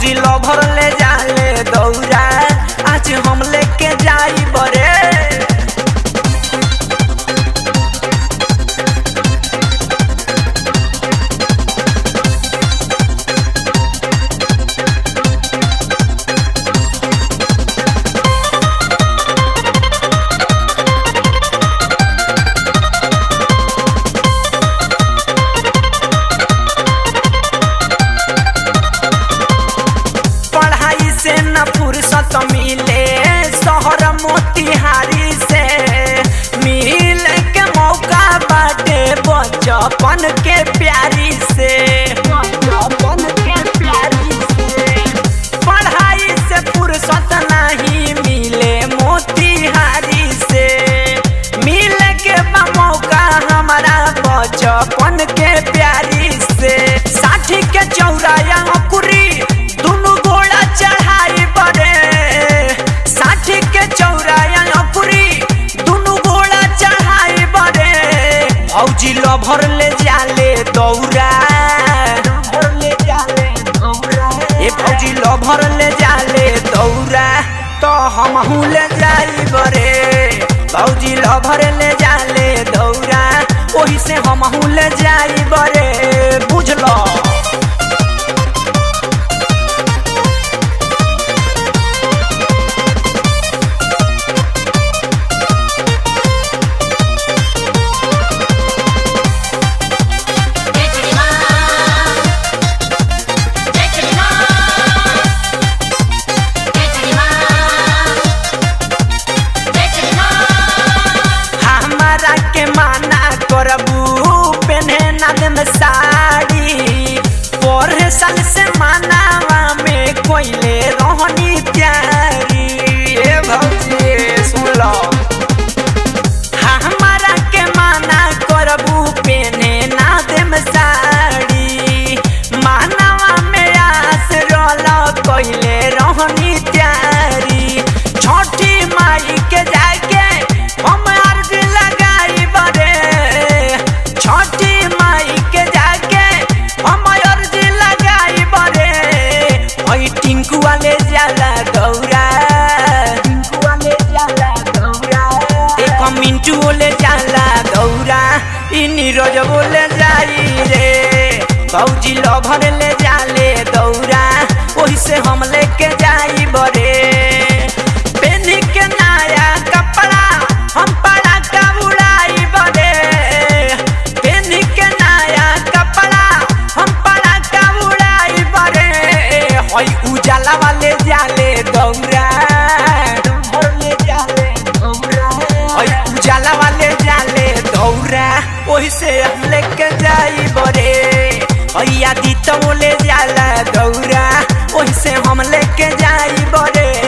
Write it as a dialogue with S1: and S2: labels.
S1: भौजी लभर ले जाले दौरा आज हम लेके जाई बरे से न फुर्सत मिले शहर मोतिहारी से मिल के मौका बाटे बचपन के प्यारी से पढ़ाई से फुर्सत नहीं मिले मोतिहारी से मिल के मौका हमारा बचपन के प्यारी से साठी के चौराया कुरी चढ़ाई बरे साठी के चौराया अपुरी दुनु घोड़ा चढ़ाई बरे भौजी लभर ले जाले दौरा ए भौजी लभर ले जाले दौरा तो हमहू ले जाई बरे भौजी लभर ले जाले दौरा ओही से हमहू ले जाई बरे बुझलो साड़ी पर साल से मानावा में कोइले रोहनी प्यारी ए भौजी सुन लो हमारा के माना करबू पेने ना देम साड़ी मानावा में आस रोला कोइले रोहनी प्यारी छोटी माई के जाके हम अर्ज लगाई बरे छोटी टिंकू वाले जाला गौरा एक मिंटू बोले जाला गौरा इ नीरज बोले जाई रे भौजी लभर ले जाले दौरा ओही से हम लेके जाई बरे पेनी के नया कपड़ा हम पड़ा का उड़ाई बरे पेनी के नया कपड़ा हम पड़ा का उड़ाई बरे होई उजाला वाले जाले दौरा उजाला वाले जाले दौरा ओही से हम लेके जाई बरे आदि तो बोले जाला दौरा ओही से हम लेके जाई बरे।